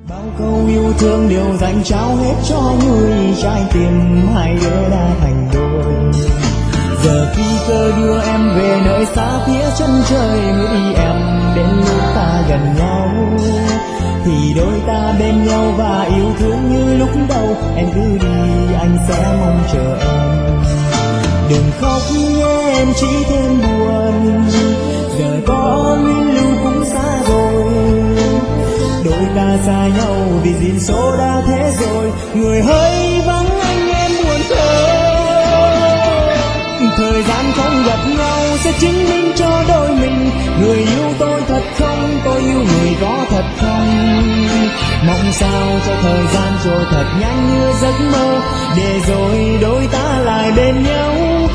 Bao câu yêu thương đều dành trao hết cho người, trái tim hai đứa đã thành đôi. Giờ khi cơ đưa em về nơi xa phía chân trời, hứa đi em đến lúc ta gần nhau thì đôi ta bên nhau và yêu thương như lúc đầu. Em cứ đi anh sẽ mong chờ em. Đừng khóc nhé em chỉ thêm buồn, giờ có luyến lưu cũng xa rồi. Đôi ta xa nhau vì duyên số đã thế rồi, người hỡi vắng anh em buồn thơ. Thời gian không gặp nhau sẽ chứng minh cho đôi mình, người yêu tôi thật không, tôi yêu người có thật không. Mong sao cho thời gian trôi thật nhanh như giấc mơ, để rồi đôi ta lại bên nhau.